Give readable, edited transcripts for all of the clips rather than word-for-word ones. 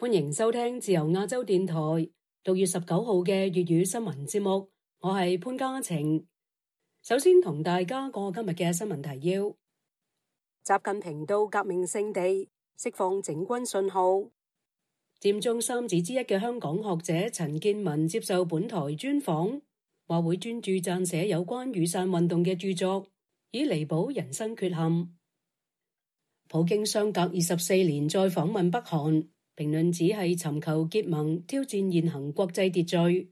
歡迎收聽自由亞洲電台6月19號嘅粵語新聞節目，我係潘嘉晴。首先同大家過今日嘅新聞提要：習近平到革命聖地釋放整軍信號。佔中三子之一嘅香港學者陳建文接受本台專訪，話會專注撰寫有關雨傘運動嘅著作，以彌補人生缺陷。普京相隔24年再訪問北韓，評論指係尋求結盟，挑戰現行國際秩序。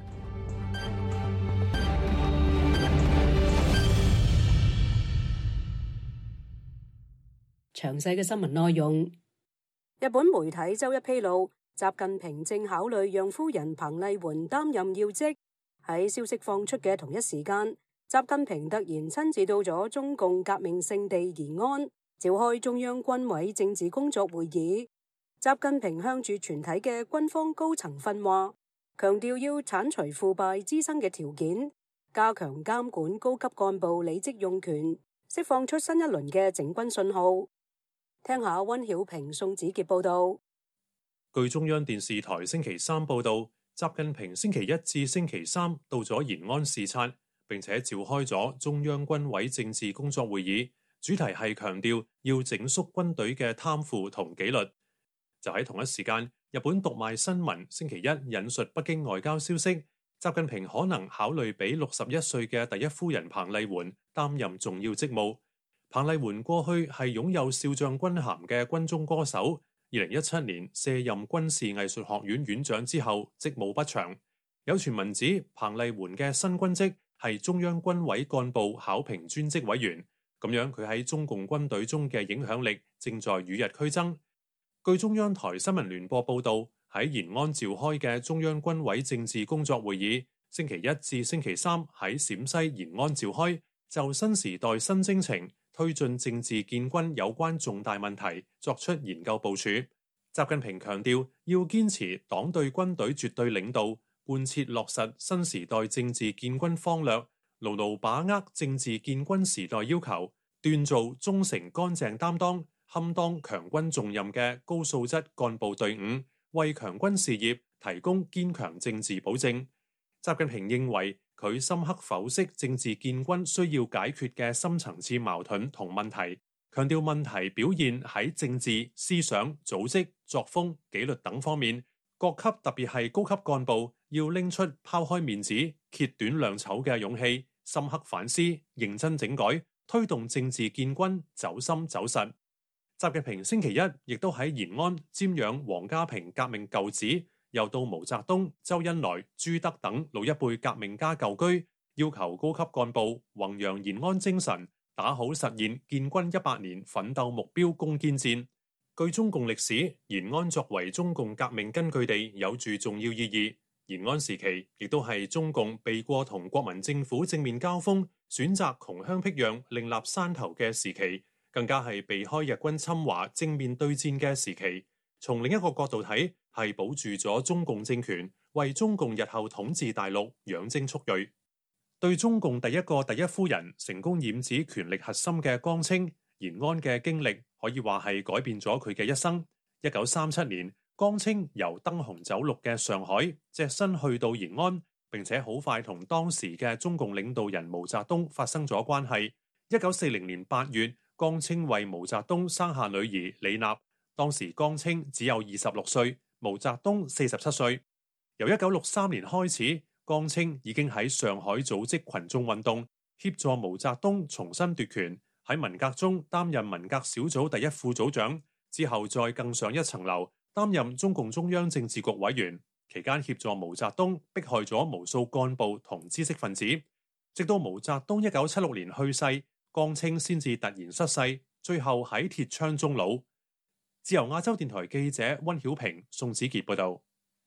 詳細嘅新聞內容。日本媒體周一披露，習近平正考慮讓夫人彭麗媛擔任要職。喺消息放出嘅同一時間，習近平突然親自到咗中共革命聖地延安，召開中央軍委政治工作會議。習近平向住全體嘅軍方高層訓話，強調要剷除腐敗滋生嘅條件，加強監管高級幹部履職用權，釋放出新一輪嘅整軍信號。聽下溫曉平、宋子傑報道。 據中央電視台星期三報道，習近平星期一至星期三到咗延安視察，並且召開咗中央軍委政治工作會議，主題係強調要整肅軍隊嘅貪腐同紀律。就喺同一時間，日本讀賣新聞星期一引述北京外交消息，習近平可能考慮俾61歲嘅第一夫人彭麗媛擔任重要職務。彭麗媛過去係擁有少將軍銜嘅軍中歌手，2017年卸任軍事藝術學院院長之後職務不詳。有傳聞指彭麗媛嘅新軍職係中央軍委幹部考評專職委員，咁樣佢喺中共軍隊中嘅影響力正在與日俱增。據中央台新聞聯播報道，喺延安召開嘅中央軍委政治工作會議，星期一至星期三喺陝西延安召開，就新時代新征程推進政治建軍有關重大問題作出研究部署。習近平強調要堅持黨對軍隊絕對領導，貫徹落實新時代政治建軍方略，牢牢把握政治建軍時代要求，鍛造忠誠乾淨擔當、堪當強軍重任嘅高素質幹部隊伍，為強軍事業提供堅強政治保證。習近平認為，佢深刻剖析政治建軍需要解決嘅深層次矛盾同問題，強調問題表現喺政治、思想、組織、作風、紀律等方面。各級特別係高級幹部要拎出拋開面子、揭短亮醜嘅勇氣，深刻反思、認真整改，推動政治建軍走深走實。習近平星期一亦都喺延安瞻仰王家平革命舊址，又到毛澤東、周恩來、朱德等老一輩革命家舊居，要求高級幹部弘揚延安精神，打好實現建軍100年奮鬥目標攻堅戰。據中共歷史，延安作為中共革命根據地，有住重要意義。延安時期亦都係中共避過同國民政府正面交鋒，選擇窮鄉僻壤另立山頭嘅時期，更加係避開日軍侵華正面對戰嘅時期。從另一個角度睇，係保住咗中共政權，為中共日後統治大陸養精蓄銳。對中共第一個第一夫人成功染指權力核心嘅江青，延安嘅經歷可以話係改變咗佢嘅一生。1937年，江青由燈紅酒綠嘅上海隻身去到延安，並且好快同當時嘅中共領導人毛澤東發生咗關係。1940年8月，江青為毛澤東生下女兒李娜。當時江青只有26歲，毛澤東47歲。由1963年開始，江青已經喺上海組織群眾運動，協助毛澤東重新奪權，喺文革中擔任文革小組第一副組長，之後再更上一層樓，擔任中共中央政治局委員，期間協助毛澤東迫害咗無數幹部同知識分子，直到毛澤東1976年去世，江青先至突然失勢，最後喺鐵槍終老。自由亞洲電台記者溫曉平、宋子傑報道。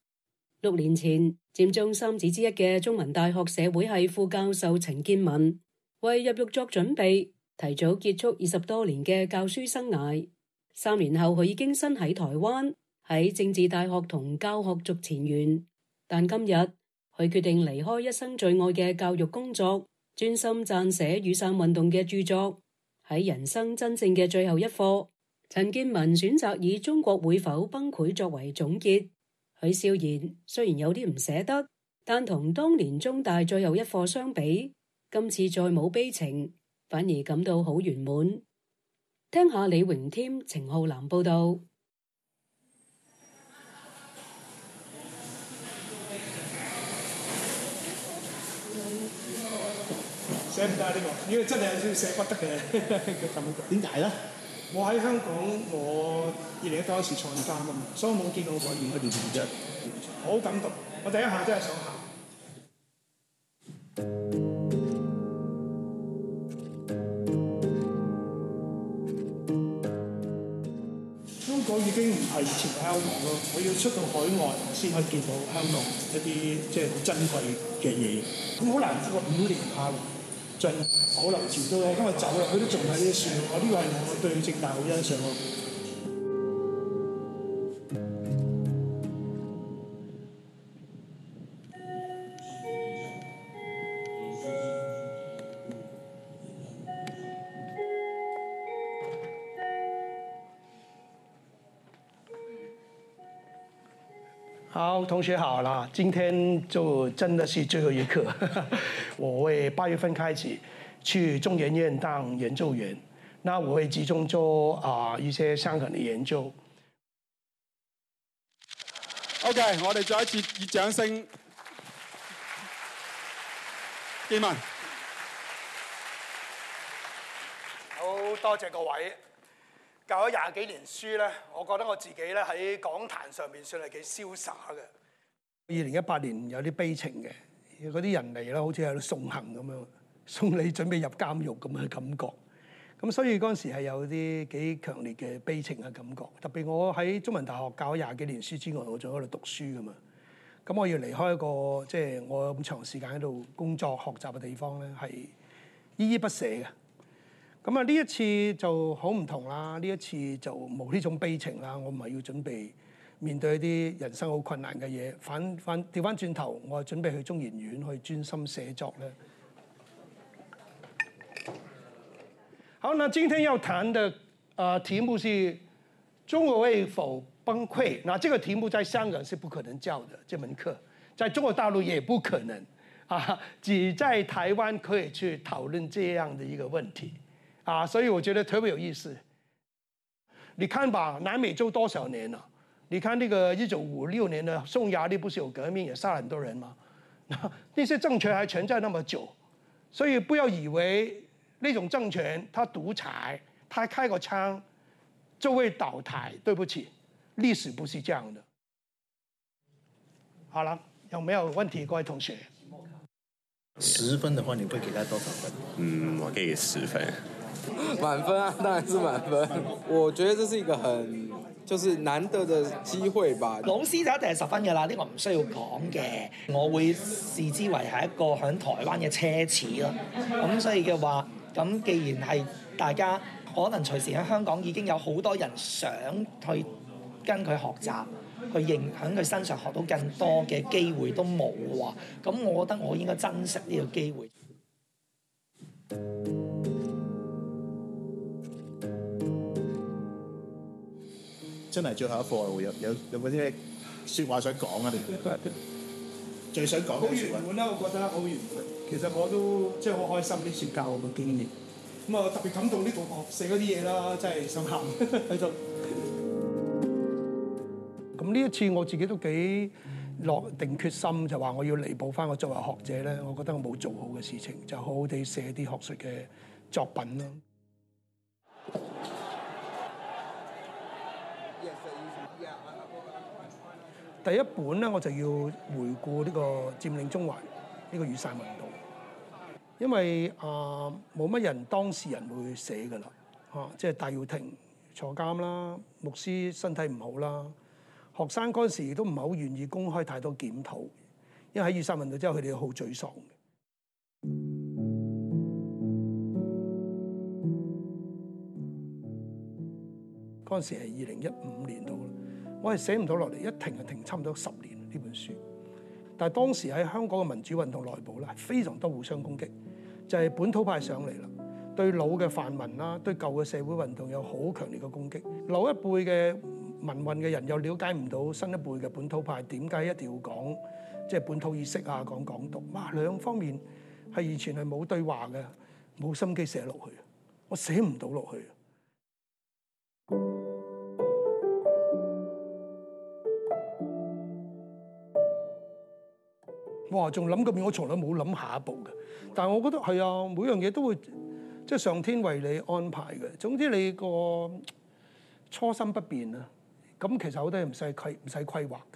6年前，佔中三子之一嘅中文大學社會系副教授陳建文為入獄作準備，提早結束20多年嘅教書生涯。3年後，佢已經身喺台灣，喺政治大學同教學續前緣。但今日，佢決定離開一生最愛嘅教育工作，專心撰寫雨傘運動嘅著作。喺人生真正嘅最後一課， 陳健民選擇以中國會否崩潰作為總結。許少賢雖然有啲唔捨得，但同當年中大最後一課相比，今次再冇悲情，反而感到好圓滿。聽下李榮添、程浩南報道。 捨唔得呢個，呢個真係有少少捨不得嘅感覺。點解咧？我喺香港，我2019嗰時坐監啊嘛，所以我冇見到我演嗰段片啫，好感動。我第一下真係想喊。香港已經唔係以前嘅香港咯，我要出到海外先可以見到香港一啲即係好珍貴嘅嘢。咁好難過5年下來，盡保留住到我今日走啦，佢都仲喺呢啲樹。我呢個係我對政大好欣賞咯。好，同學好啦，今天就真的是最後一課。我會8月份開始去中研院當研究員，那我會集中做一些香港的研究。 OK， 我哋再一次以掌聲，健民。 好多謝各位。教咗20幾年書咧，我覺得我自己咧喺講壇上面算係幾瀟灑嘅。2018年有啲悲情嘅，嗰啲人嚟咧，好似喺度送行咁樣，送你準備入監獄咁嘅感覺。咁所以嗰陣時係有啲幾強烈嘅悲情嘅感覺。特別我喺中文大學教咗20幾年書之外，我仲喺度讀書噶嘛。咁我要離開一個即係我咁長時間喺度工作學習嘅地方咧，係依依不捨嘅。咁啊！呢一次就好唔同啦，呢一次就冇呢種悲情啦。我唔係要準備面對一啲人生好困難嘅嘢，調翻轉頭，我係準備去中研院去專心寫作咧。好，那今天要談的題目是中國會否崩潰？那這個題目在香港是不可能教的，這門課在中國大陸也不可能啊，只在台灣可以去討論這樣的一個問題。所以我覺得特別有意思。你看吧，南美洲多少年了？你看那個1956年的匈牙利不是有革命，也殺了很多人嗎？那些政權還存在那麼久，所以不要以為那種政權他獨裁，他開個槍就會倒台。對不起，歷史不是這樣的。好了，有沒有問題，各位同學 ？10分的話，你會給他多少分？ 我給10分。 滿分啊，當然是滿分。我覺得這是一個就是難得的機會吧。 老師就一定係10分㗎啦，呢個唔需要講嘅。我會視之為係一個喺台灣嘅奢侈咯。咁所以嘅話，咁既然係大家可能隨時喺香港已經有好多人想去跟佢學習，去喺佢身上學到更多嘅機會都冇嘅話，咁我覺得我應該珍惜呢個機會。 真係最後一課會有冇啲説話想講啊？最想講嘅説話。好圓滿啦，我覺得好圓滿。 其實我都即係好開心呢次教嘅經驗。咁啊特別感動呢同學寫嗰啲嘢啦，真係想喊喺度。咁呢一次我自己都幾落定決心，就話我要彌補翻我作為學者咧，我覺得我冇做好嘅事情，就好好地寫啲學術嘅作品啦。第一本咧，我就要回顧呢個佔領中環呢個雨傘運動，因為冇乜人當事人會寫㗎啦，即係戴耀廷坐監啦，牧師身體唔好啦，學生嗰陣時亦都唔係好願意公開太多檢討，因為喺雨傘運動之後，佢哋好沮喪嘅。嗰陣時係2015年度啦。我係寫唔到落嚟，一停就停差唔多10年呢本書。但係當時喺香港嘅民主運動內部咧，係非常多互相攻擊，就係本土派上嚟啦， 對老嘅泛民啦，對舊嘅社會運動有好強烈嘅攻擊。老一輩嘅民運嘅人又了解唔到新一輩嘅本土派點解一定要講即係本土意識啊，講港獨。哇，兩方面係完全係冇對話嘅，冇心機寫落去，我寫唔到落去。哇！仲諗嗰邊，我從來冇諗下一步嘅。但係我覺得係啊，每樣嘢都會即係上天為你安排嘅。總之你個初心不變啊，咁其實好多嘢唔使規劃嘅。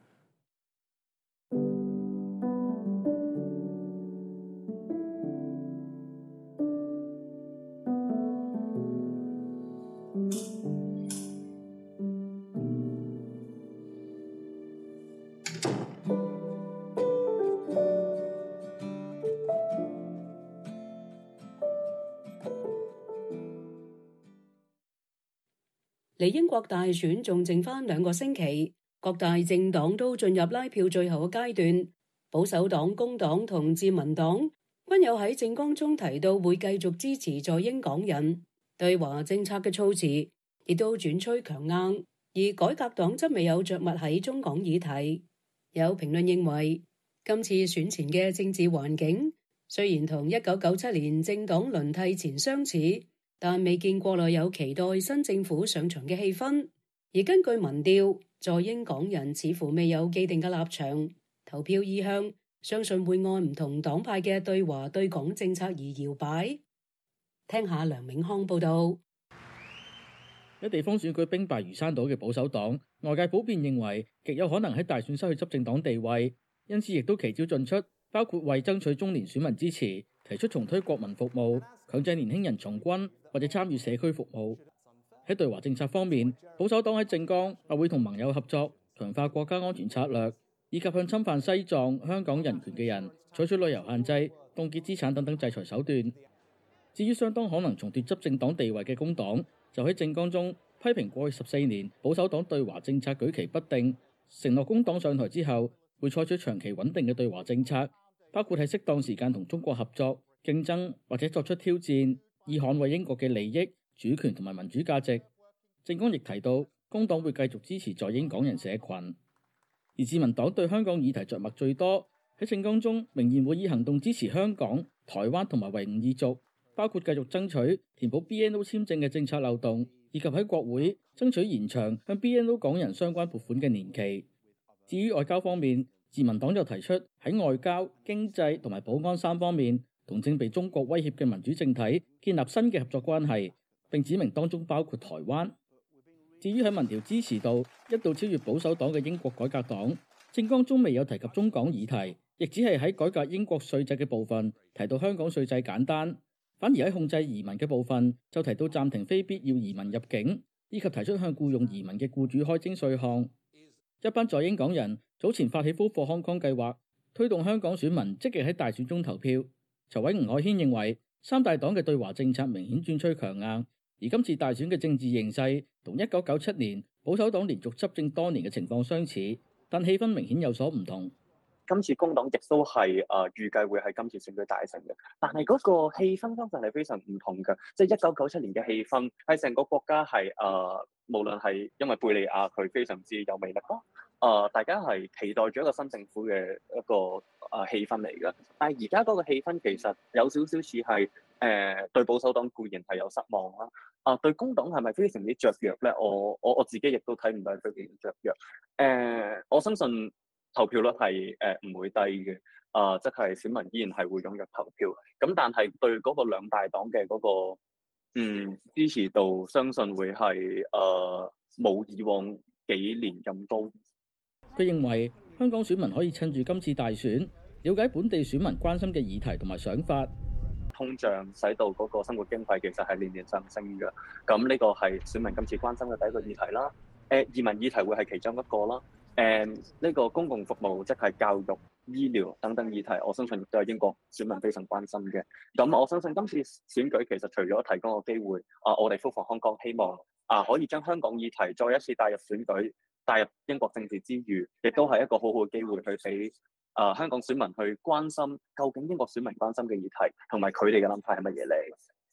離英國大選仲剩返2個星期，各大政黨都進入拉票最後嘅階段。保守黨、工黨同自民黨均有喺政綱中提到會繼續支持在英港人，對華政策嘅措辭亦都轉趨強硬。而改革黨則未有着墨喺中港議題。有評論認為，今次選前嘅政治環境雖然同1997年政黨輪替前相似，但未見國內有期待新政府上場嘅氣氛，而根據民調，在英港人似乎未有既定嘅立場，投票意向相信會按唔同黨派嘅對華對港政策而搖擺。聽下梁永康報導。 喺地方選舉兵敗如山倒嘅保守黨，外界普遍認為極有可能喺大選失去執政黨地位，因此亦都奇招盡出，包括為爭取中年選民支持，提出重推國民服務，強制年輕人從軍或者參與社區服務。喺對華政策方面，保守黨喺政綱話會同盟友合作，強化國家安全策略，以及向侵犯西藏、香港人權嘅人採取旅遊限制、凍結資產等等制裁手段。至於相當可能重奪執政黨地位嘅工黨，就喺政綱中批評過去14年保守黨對華政策舉棋不定，承諾工黨上台之後會採取長期穩定嘅對華政策，包括喺適當時間同中國合作、競爭或者作出挑戰，以捍衛英國嘅利益、主權同埋民主價值。政綱亦提到，工黨會繼續支持在英港人社群。而自民黨對香港議題着墨最多，喺政綱中明言會以行動支持香港、台灣同埋維吾爾族，包括繼續爭取填補 BNO 簽證嘅政策漏洞，以及喺國會爭取延長向 BNO 港人相關撥款嘅年期。至於外交方面，自民黨就提出喺外交、經濟同埋保安3方面同正被中國威脅嘅民主政體建立新嘅合作關係，並指明當中包括台灣。至於喺民調支持度一度超越保守黨嘅英國改革黨，政綱中未有提及中港議題，亦只係喺改革英國稅制嘅部分提到香港稅制簡單，反而喺控制移民嘅部分就提到暫停非必要移民入境，以及提出向僱用移民嘅僱主開徵稅項。一班在英港人早前發起 Vote for Hong Kong 計劃，推動香港選民積極喺大選中投票。籌委吳靄軒認為，三大黨嘅對華政策明顯轉趨強硬，而今次大選嘅政治形勢同1997年保守黨連續執政多年嘅情況相似，但氣氛明顯有所唔同。 今次工黨亦都係預計會喺今次選舉大勝嘅，但係嗰個氣氛相信係非常唔同嘅，即係1997年嘅氣氛係成個國家係無論係因為貝利亞佢非常之有魅力咯，大家係期待咗一個新政府嘅一個氣氛嚟嘅，但係而家嗰個氣氛其實有少少似係對保守黨固然係有失望啦，對工黨係咪非常之雀躍咧？我自己亦都睇唔到係非常之雀躍，我相信投票率係唔會低嘅，即係選民依然係會踴躍投票。咁但係對嗰個兩大黨嘅嗰個支持度，相信會係冇以往幾年咁高。 佢認為香港選民可以趁住今次大選，了解本地選民關心嘅議題同埋想法。 通脹使到嗰個生活經費其實係年年上升嘅，咁呢個係選民今次關心嘅第一個議題啦。移民議題會係其中一個啦。呢個公共服務即係教育、醫療等等議題，我相信亦都係英國選民非常關心嘅。咁我相信今次選舉其實除咗提供個機會，我哋 Vote for Hong Kong希望可以將香港議題再一次帶入選舉、帶入英國政治之餘，亦都係一個好好嘅機會去俾香港選民去關心究竟英國選民關心嘅議題，同埋佢哋嘅諗法係乜嘢嚟。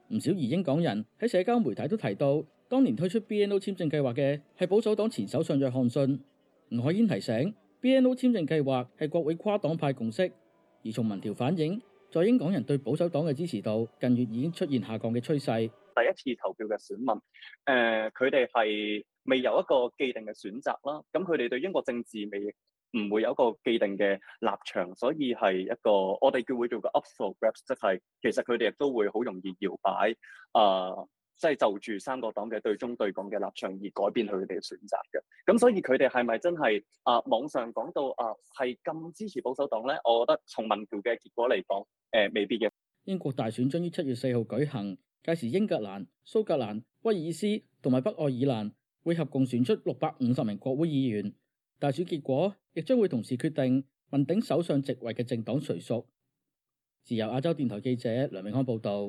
唔少移英港人喺社交媒體都提到，當年推出 BNO 簽證計劃嘅係保守黨前首相約翰遜。吳靄嫣提醒 ，BNO 簽證計劃係國會跨黨派共識，而從民調反映，在英港人對保守黨嘅支持度近月已經出現下降嘅趨勢。 第一次投票嘅選民，佢哋係未有一個既定嘅選擇啦。咁佢哋對英國政治唔會有一個既定嘅立場，所以係一個我哋會叫個 up for grabs， 即係其實佢哋亦都會好容易搖擺，即係就住三個黨嘅對中對港嘅立場而改變佢哋嘅選擇嘅。咁所以佢哋係咪真係網上講到係咁支持保守黨咧？我覺得從民調嘅結果嚟講，未必嘅。 英國大選將於7月4號舉行，屆時英格蘭、蘇格蘭、威爾斯同埋北愛爾蘭會合共選出650名國會議員。大選結果亦將會同時決定問鼎首相席位嘅政黨誰屬。自由亞洲電台記者梁永康報導。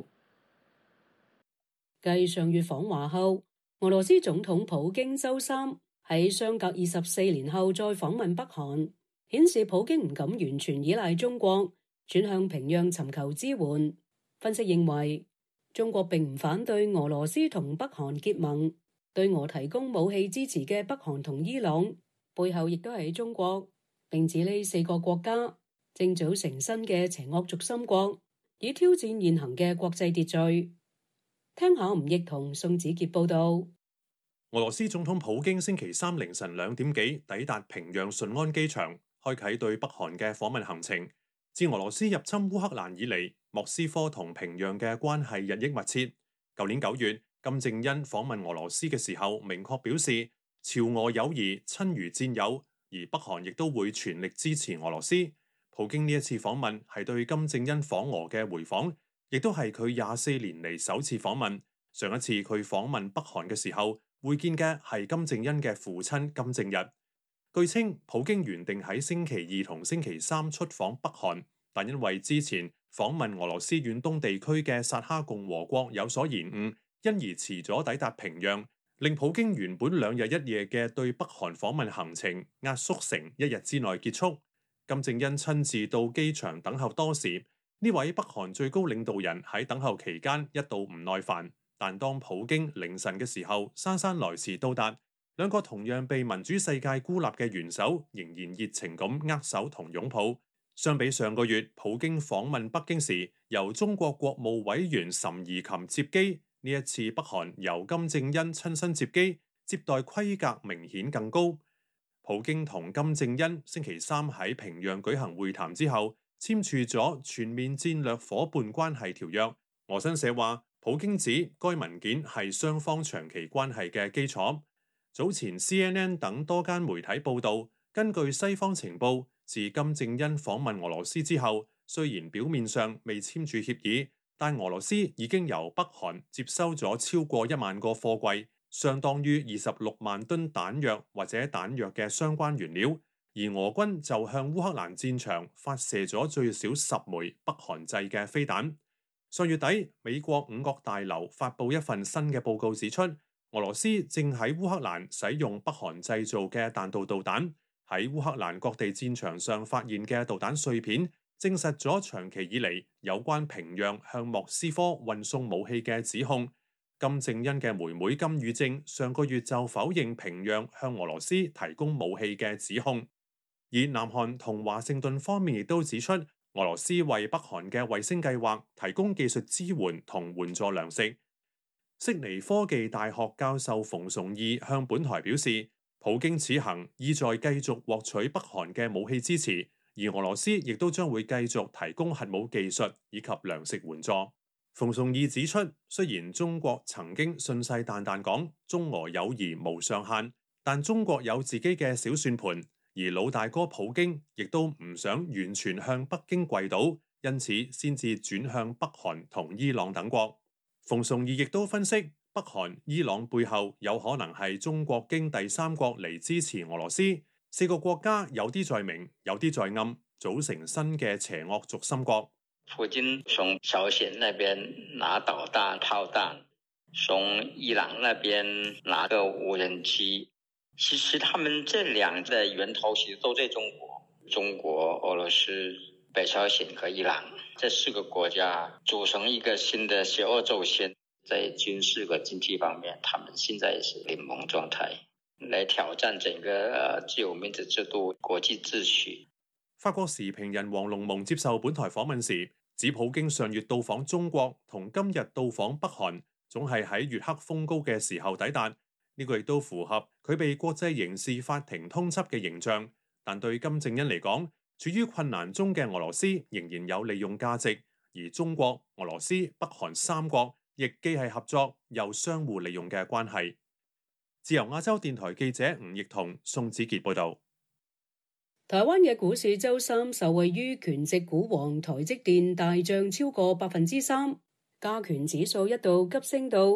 繼上月訪華後，俄羅斯總統普京週三喺相隔24年後再訪問北韓，顯示普京唔敢完全依賴中國，轉向平壤尋求支援。分析認為，中國並唔反對俄羅斯同北韓結盟，對俄提供武器支持嘅北韓同伊朗背後亦都係中國，並指呢4個國家正組成新嘅邪惡軸心國，以挑戰現行嘅國際秩序。聽下吳奕同宋子傑報道。 俄羅斯總統普京星期三凌晨2點幾抵達平壤順安機場，開啟對北韓嘅訪問行程。自俄羅斯入侵烏克蘭以嚟，莫斯科同平壤嘅關係日益密切。舊年9月，金正恩訪問俄羅斯嘅時候，明確表示朝俄友誼親如戰友，而北韓亦都會全力支持俄羅斯。普京呢一次訪問係對金正恩訪俄嘅回訪，亦都係佢24年嚟首次訪問。上一次佢訪問北韓嘅時候，會見嘅係金正恩嘅父親金正日。據稱，普京原定喺星期2同星期3出訪北韓，但因為之前訪問俄羅斯遠東地區嘅薩哈共和國有所延誤，因而遲咗抵達平壤，令普京原本2日1夜嘅對北韓訪問行程壓縮成1日之內結束。金正恩親自到機場等候多時，呢位北韓最高領導人喺等候期間一度唔耐煩，但當普京凌晨嘅時候姍姍來遲到達，兩個同樣被民主世界孤立嘅元首仍然熱情咁握手同擁抱。相比上個月普京訪問北京時由中國國務委員諶貽琴接機，呢一次北韓由金正恩親身接機，接待規格明顯更高。普京同金正恩星期三喺平壤舉行會談之後，簽署咗全面戰略夥伴關係條約。俄新社話，普京指該文件係雙方長期關係嘅基礎。早前 CNN 等多間媒體報道，根據西方情報，自金正恩訪問俄羅斯之後，雖然表面上未簽署協議，但俄羅斯已經由北韓接收咗超過1萬個貨櫃，相當於26萬噸彈藥或者彈藥嘅相關原料。而俄軍就向烏克蘭戰場發射咗最少10枚北韓製嘅飛彈。上月底，美國5角大樓發布一份新嘅報告指出，俄羅斯正喺烏克蘭使用北韓製造嘅彈道導彈。喺烏克蘭各地戰場上發現嘅導彈碎片，證實咗長期以嚟有關平壤向莫斯科運送武器嘅指控。金正恩嘅妹妹金與正上個月就否認平壤向俄羅斯提供武器嘅指控。而南韓同華盛頓方面亦都指出，俄羅斯為北韓嘅衛星計劃提供技術支援同援助糧食。悉尼科技大學教授馮崇義向本台表示，普京此行意在繼續獲取北韓嘅武器支持，而俄羅斯亦都將會繼續提供核武技術以及糧食援助。馮崇義指出，雖然中國曾經信誓旦旦講中俄友誼無上限，但中國有自己嘅小算盤，而老大哥普京亦都唔想完全向北京跪倒，因此先至轉向北韓同伊朗等國。馮崇義亦都分析，北韓、伊朗背後有可能係中國經第三國嚟支持俄羅斯，4個國家有啲在明，有啲在暗，組成新嘅邪惡軸心國。 普京從朝鮮那邊拿導彈炮彈，從伊朗那邊拿個無人機，其實他們這兩個源頭其實都在中國、俄羅斯、北朝鮮和伊朗這4個國家組成一個新的邪惡軸心。 在軍事和經濟方面，他們現在也是聯盟狀態，來挑戰整個自由民主制度、國際秩序。 法國時評人黃龍蒙接受本台訪問時，指普京上月到訪中國同今日到訪北韓，總係喺月黑風高嘅時候抵達。呢個亦都符合佢被國際刑事法庭通緝嘅形象。但對金正恩嚟講，處於困難中嘅俄羅斯仍然有利用價值，而中國、俄羅斯、北韓三國亦既係合作又相互利用嘅關係。自由亞洲電台記者吳奕彤、宋子傑報導。 台灣嘅股市週三受惠於權值股王台積電大漲超過3%，加權指數一度急升到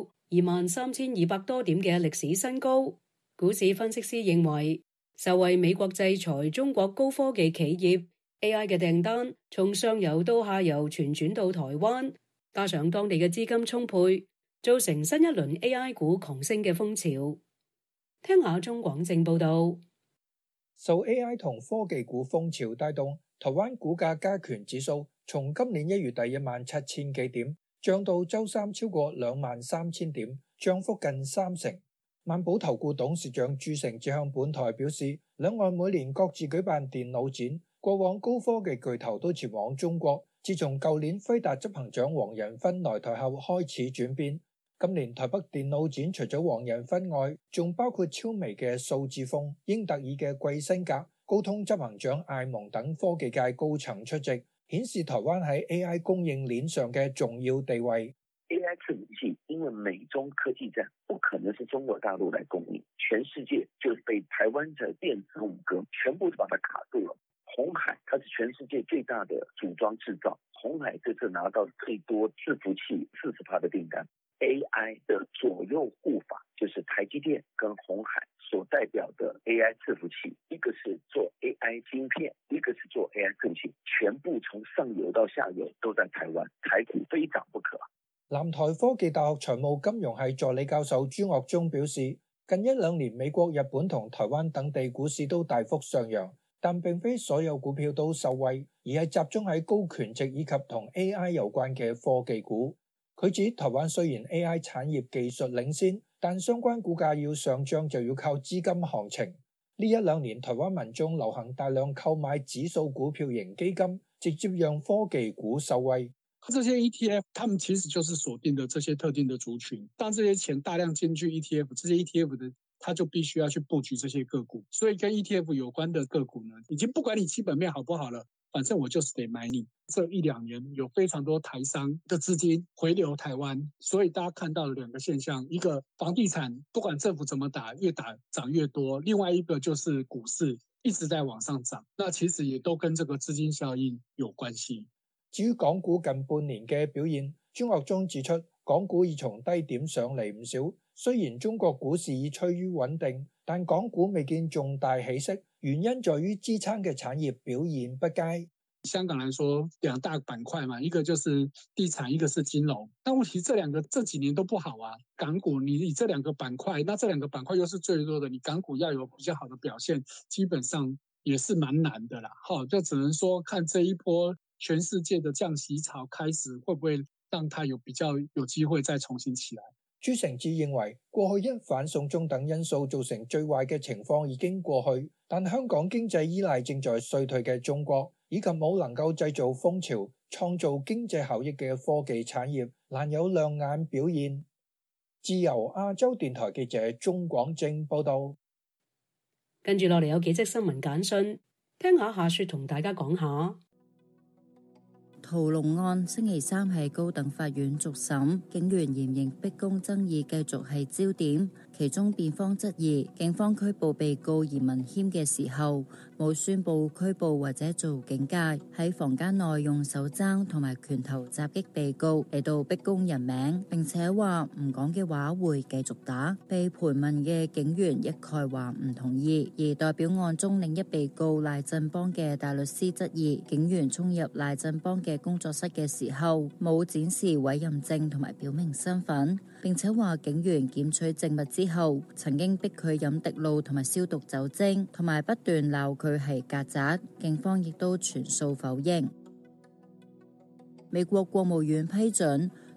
23,200多點嘅歷史新高。股市分析師認為，受惠美國制裁中國高科技企業 AI 嘅訂單從上游到下游傳轉到台灣，加上當地嘅資金充沛，造成新一輪 AI 股狂升嘅風潮。聽下鍾廣正報道。 受 AI 同科技股風潮帶動，台灣股價加權指數從今年1月底17,000幾點漲到週三超過23,000點，漲幅近30%。萬寶投顧董事長朱成志向本台表示，兩岸每年各自舉辦電腦展，過往高科技巨頭都前往中國，自從舊年輝達執行長黃仁勳來台後開始轉變。今年台北電腦展除咗黃仁勳外，仲包括超微嘅數字鋒、英特爾嘅季辛格、高通執行長艾蒙等科技界高層出席，顯示台灣喺 AI 供應鏈上嘅重要地位。 AI 伺服器因為美中科技戰不可能是中國大陸來供應，全世界就是被台灣的電子五哥全部都把它卡住了。鴻海它是全世界最大的組裝製造，鴻海這次拿到最多伺服器40%的訂單。AI 的左右護法就是台積電跟鴻海所代表的 AI 伺服器，一個是做 AI 晶片，一個是做 AI 伺服器，全部從上游到下游都在台灣，台股非漲不可。 南台科技大學財務金融系助理教授朱岳忠表示，近1-2年美國、日本同台灣等地股市都大幅上揚，但並非所有股票都受惠，而係集中喺高權值以及同 AI 有關嘅科技股。佢指台灣雖然 AI 產業技術領先，但相關股價要上漲就要靠資金行情。呢1-2年台灣民眾流行大量購買指數股票型基金，直接讓科技股受惠。 這些 ETF 他們其實就是鎖定的這些特定的族群，當這些錢大量進去 ETF， 這些 ETF 的他就必須要去布局這些個股，所以跟 ETF 有關的個股呢，已經不管你基本面好不好了，反正我就是得買你。這1-2年有非常多台商的資金回流台灣，所以大家看到了兩個現象，一個房地產不管政府怎麼打，越打漲越多，另外一個就是股市一直在往上漲，那其實也都跟這個資金效應有關係。 至於港股近半年嘅表現，朱岳忠指出，港股已從低點上嚟唔少。雖然中國股市已趨於穩定，但港股未見重大起色，原因在於支撐嘅產業表現不佳。 香港來說，兩大板塊嘛，一個就是地產，一個是金融。但問題這兩個這幾年都不好啊。港股你以這兩個板塊，那這兩個板塊又是最弱的，你港股要有比較好的表現，基本上也是蠻難的啦。好，就只能說看這一波全世界的降息潮開始，會不會讓它有比較有機會再重新起來。 朱成志認為，過去因反送中等因素造成最壞嘅情況已經過去，但香港經濟依賴正在衰退嘅中國，以及冇能夠製造風潮、創造經濟效益嘅科技產業，難有亮眼表現。自由亞洲電台記者鍾廣正報道。 跟住落嚟有幾則新聞簡訊，聽下夏雪同大家講下。 屠龍案星期三喺高等法院續審，警員嚴刑逼供爭議繼續係焦點。其中辯方質疑警方拘捕被告嚴文謙嘅時候，冇宣布拘捕或者做警戒，喺房間內用手踭同埋拳頭襲擊被告嚟到逼供人名，並且話唔講嘅話會繼續打。被盤問嘅警員一概話唔同意，而代表案中另一被告賴振邦嘅大律師質疑警員衝入賴振邦嘅工作室嘅時候冇展示委任證同埋表明身份，並且話警員檢取證物之後曾經逼佢飲滴露同埋消毒酒精，同埋不斷鬧佢係曱甴。警方亦都全數否認。美國國務院批准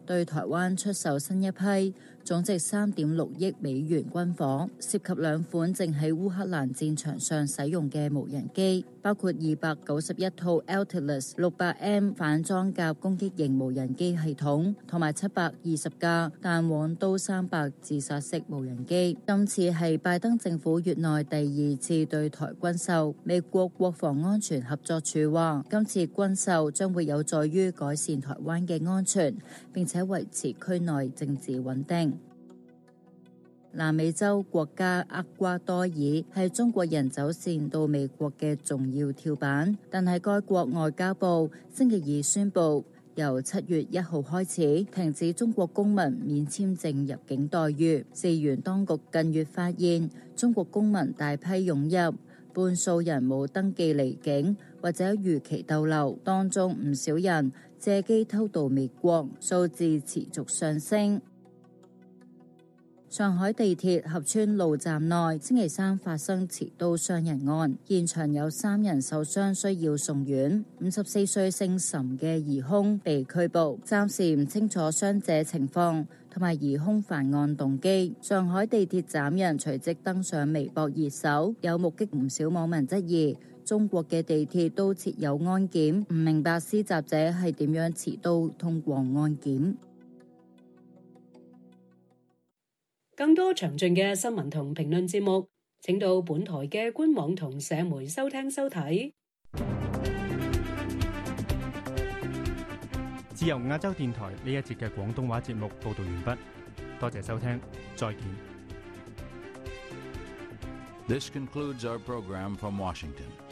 對台灣出售新一批總值3.6億美元軍火，涉及2款正喺烏克蘭戰場上使用嘅無人機，包括291套 Altilis 600M 反裝甲攻擊型無人機系統，同埋720架彈簧刀300自殺式無人機。今次係拜登政府月內第2次對台軍售。美國國防安全合作處話，今次軍售將會有助於改善台灣嘅安全，並且維持區內政治穩定。南美洲國家厄瓜多爾係中國人走線到美國嘅重要跳板，但係該國外交部星期二宣布，由7月1號開始停止中國公民免簽證入境待遇。事源當局近月發現中國公民大批湧入，半數人冇登記離境或者逾期逗留，當中唔少人借機偷渡美國，數字持續上升。上海地鐵合川路站內星期三發生持刀傷人案，現場有3人受傷需要送院。54歲姓岑嘅疑兇被拘捕，暫時唔清楚傷者情況同埋疑兇犯案動機。上海地鐵站人隨即登上微博熱搜，有目擊唔少網民質疑中國嘅地鐵都設有安檢，唔明白施襲者係點樣持刀通過安檢。 更多詳盡嘅新聞同評論節目，請到本台嘅官網同社媒收聽收睇。 自由亞洲電台呢一節嘅廣東話節目報道完畢，多謝收聽，再見。 This concludes our program from Washington.